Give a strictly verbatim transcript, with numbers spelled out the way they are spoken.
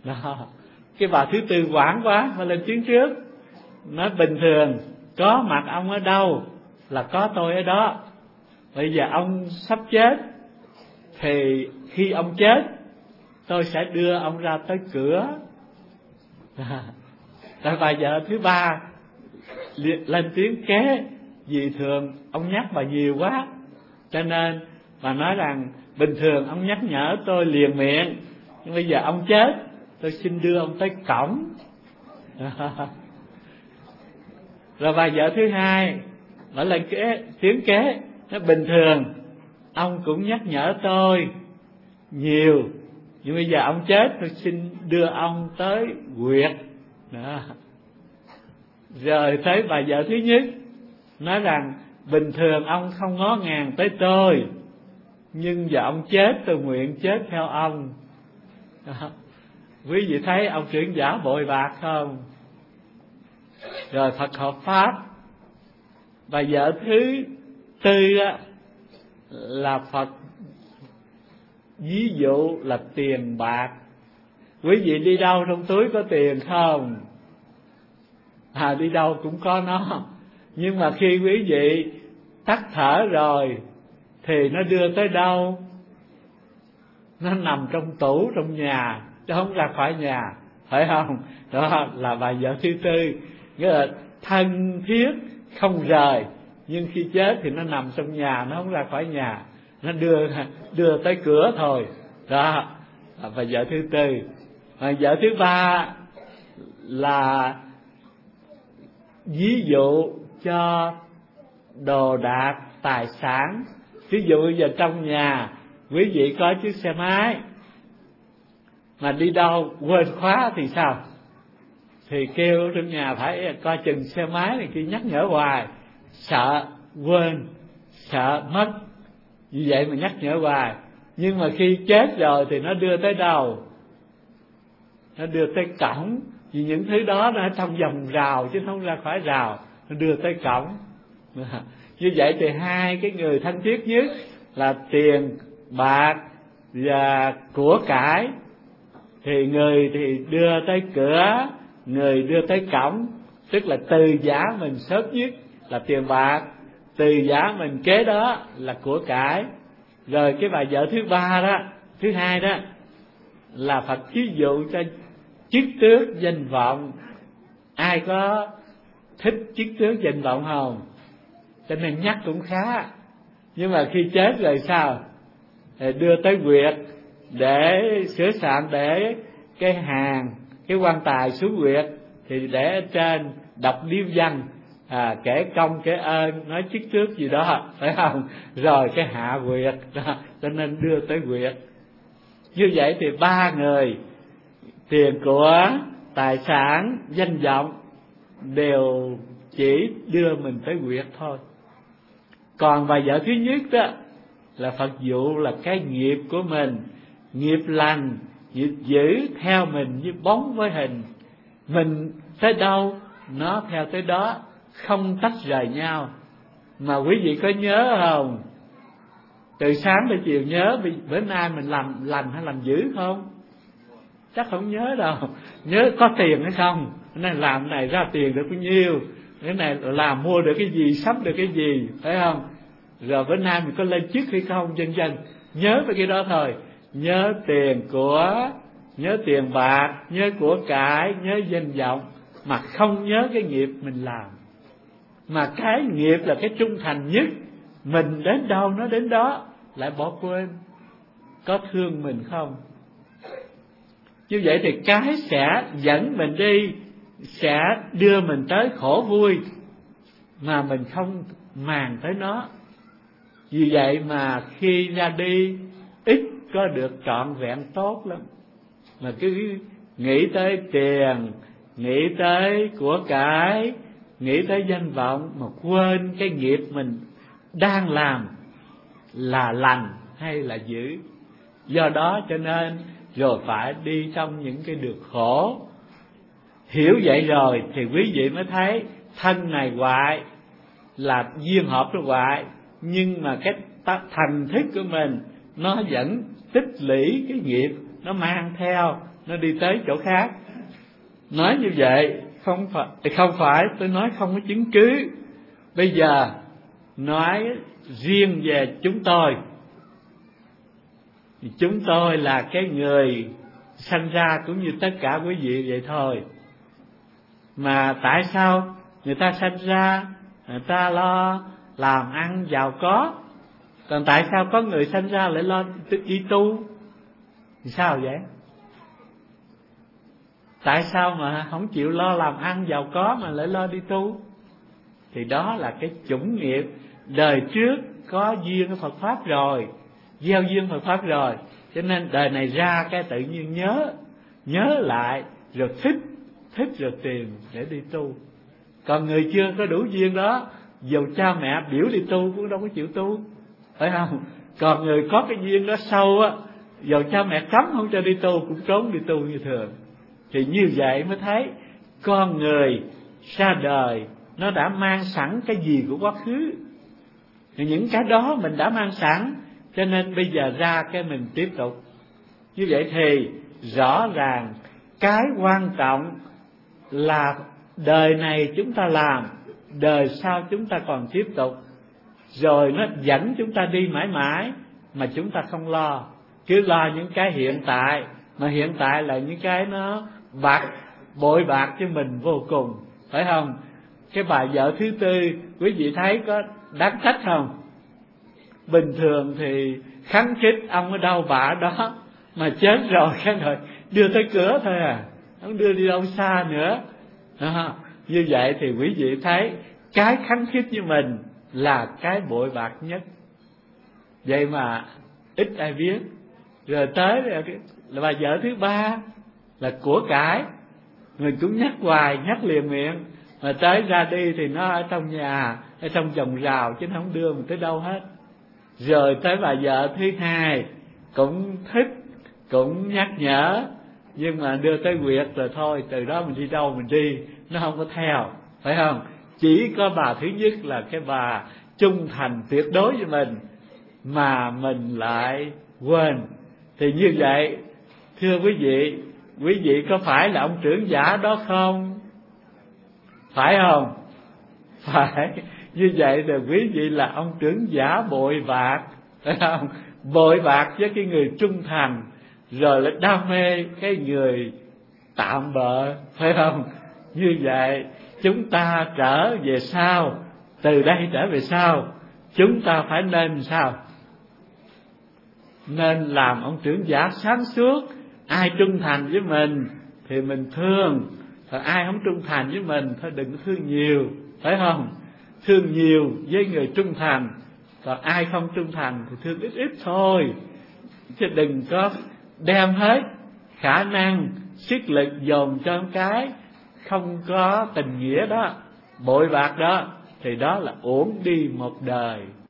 Đó. Cái bà thứ tư hoảng quá, phải lên tiếng trước. Nói bình thường có mặt ông ở đâu là có tôi ở đó. Bây giờ ông sắp chết, thì khi ông chết tôi sẽ đưa ông ra tới cửa. Rồi bà vợ thứ ba lên tiếng kế, vì thường ông nhắc bà nhiều quá, cho nên bà nói rằng bình thường ông nhắc nhở tôi liền miệng, nhưng bây giờ ông chết, tôi xin đưa ông tới cổng. Rồi bà vợ thứ hai bà lên kế, tiếng kế, nó bình thường ông cũng nhắc nhở tôi nhiều, nhưng bây giờ ông chết, tôi xin đưa ông tới huyệt. Đó. Rồi tới bà vợ thứ nhất nói rằng bình thường ông không ngó ngàng tới tôi, nhưng giờ ông chết, tôi nguyện chết theo ông. Đó. Quý vị thấy ông trưởng giả bội bạc không? Rồi Phật hợp pháp. Bà vợ thứ tư á, là Phật ví dụ là tiền bạc. Quý vị đi đâu trong túi có tiền không? À, đi đâu cũng có nó. Nhưng mà khi quý vị tắt thở rồi thì nó đưa tới đâu? Nó nằm trong tủ trong nhà, chứ không ra khỏi nhà, phải không? Đó là bà vợ thứ tư, nghĩa là thân thiết không rời, nhưng khi chết thì nó nằm trong nhà, nó không ra khỏi nhà, nó đưa đưa tới cửa thôi. Đó là bà vợ thứ tư. Bà vợ thứ ba là ví dụ cho đồ đạc tài sản. Ví dụ giờ trong nhà quý vị có chiếc xe máy mà đi đâu quên khóa thì sao? Thì kêu trong nhà phải coi chừng xe máy này kia, nhắc nhở hoài, sợ quên, sợ mất, vì vậy mà nhắc nhở hoài. Nhưng mà khi chết rồi thì nó đưa tới đâu? Nó đưa tới cổng, vì những thứ đó nó ở trong vòng rào chứ không ra khỏi rào, nó đưa tới cổng. Như vậy thì hai cái người thân thiết nhất là tiền bạc và của cải, thì người thì đưa tới cửa, người đưa tới cổng. Tức là từ giả mình sớm nhất là tiền bạc, từ giả mình kế đó là của cải. Rồi cái bà vợ thứ ba đó, thứ hai đó là Phật ví dụ cho chức tước danh vọng. Ai có thích chức tước danh vọng không? Cho nên nhắc cũng khá. Nhưng mà khi chết rồi sao? Thì đưa tới huyệt để sửa soạn, để cái hàng, cái quan tài xuống huyệt, thì để ở trên đọc điếu văn, à, kể công kể ơn, nói chức tước gì đó, phải không? Rồi cái hạ huyệt đó, cho nên đưa tới huyệt. Như vậy thì ba người, tiền của, tài sản, danh vọng đều chỉ đưa mình tới huyệt thôi. Còn bà vợ thứ nhất đó là Phật dụ là cái nghiệp của mình, nghiệp lành, nghiệp dữ theo mình như bóng với hình. Mình tới đâu nó theo tới đó, không tách rời nhau. Mà quý vị có nhớ không? Từ sáng tới chiều nhớ bữa nay mình làm lành hay làm dữ không? Chắc không nhớ đâu. Nhớ có tiền hay không? Cái này làm cái này ra tiền được bao nhiêu? Cái này làm mua được cái gì, sắm được cái gì, phải không? Rồi bữa nay mình có lên chức hay không, vân vân. Nhớ về cái đó thôi. Nhớ tiền của, nhớ tiền bạc, nhớ của cải, nhớ danh vọng, mà không nhớ cái nghiệp mình làm. Mà cái nghiệp là cái trung thành nhất, mình đến đâu nó đến đó, lại bỏ quên. Có thương mình không? Như vậy thì cái sẽ dẫn mình đi, sẽ đưa mình tới khổ vui, mà mình không màng tới nó. Vì vậy mà khi ra đi ít có được trọn vẹn tốt lắm. Mà cứ nghĩ tới tiền, nghĩ tới của cải, nghĩ tới danh vọng, mà quên cái nghiệp mình đang làm là lành hay là dữ. Do đó cho nên rồi phải đi trong những cái được khổ. Hiểu vậy rồi thì quý vị mới thấy thân này hoại là duyên hợp nó hoại, nhưng mà cái thành thức của mình nó vẫn tích lũy cái nghiệp, nó mang theo, nó đi tới chỗ khác. Nói như vậy không phải không phải tôi nói không có chứng cứ. Bây giờ nói riêng về chúng tôi, chúng tôi là cái người sanh ra cũng như tất cả quý vị vậy thôi. Mà tại sao người ta sanh ra người ta lo làm ăn giàu có, còn tại sao có người sanh ra lại lo đi tu thì sao vậy? Tại sao mà không chịu lo làm ăn giàu có mà lại lo đi tu? Thì đó là cái chủng nghiệp đời trước có duyên với Phật Pháp rồi, gieo duyên Phật Pháp rồi, cho nên đời này ra cái tự nhiên nhớ, nhớ lại rồi thích, thích rồi tìm để đi tu. Còn người chưa có đủ duyên đó, dù cha mẹ biểu đi tu cũng đâu có chịu tu, phải không? Còn người có cái duyên đó sâu á, dù cha mẹ cấm không cho đi tu cũng trốn đi tu như thường. Thì như vậy mới thấy con người ra đời nó đã mang sẵn cái gì của quá khứ, thì những cái đó mình đã mang sẵn, cho nên bây giờ ra cái mình tiếp tục. Như vậy thì rõ ràng cái quan trọng là đời này chúng ta làm, đời sau chúng ta còn tiếp tục, rồi nó dẫn chúng ta đi mãi mãi mà chúng ta không lo, cứ lo những cái hiện tại, mà hiện tại là những cái nó bạc bội bạc cho mình vô cùng, phải không? Cái bà vợ thứ tư quý vị thấy có đáng trách không? Bình thường thì kháng khích ông ở đâu bà ở đó, mà chết rồi cái rồi đưa tới cửa thôi à, không đưa đi đâu xa nữa. À, như vậy thì quý vị thấy cái kháng khích như mình là cái bội bạc nhất, vậy mà ít ai biết. Rồi tới là bà vợ thứ ba là của cải, mình cũng nhắc hoài, nhắc liền miệng, mà tới ra đi thì nó ở trong nhà, ở trong vòng rào chứ nó không đưa mình tới đâu hết. Rồi tới bà vợ thứ hai cũng thích, cũng nhắc nhở, nhưng mà đưa tới quyệt rồi thôi, từ đó mình đi đâu mình đi, nó không có theo, phải không? Chỉ có bà thứ nhất là cái bà trung thành tuyệt đối với mình, mà mình lại quên. Thì như vậy, thưa quý vị, quý vị có phải là ông trưởng giả đó không? Phải không? Phải. Như vậy thì quý vị là ông trưởng giả bội bạc, phải không? Bội bạc với cái người trung thành, rồi lại đam mê cái người tạm bợ, phải không? Như vậy chúng ta trở về sau, từ đây trở về sau, chúng ta phải nên sao? Nên làm ông trưởng giả sáng suốt. Ai trung thành với mình thì mình thương, còn ai không trung thành với mình thôi đừng thương nhiều, phải không? Thương nhiều với người trung thành, còn ai không trung thành thì thương ít ít thôi, chứ đừng có đem hết khả năng sức lực dồn cho cái không có tình nghĩa đó, bội bạc đó, thì đó là uổng đi một đời.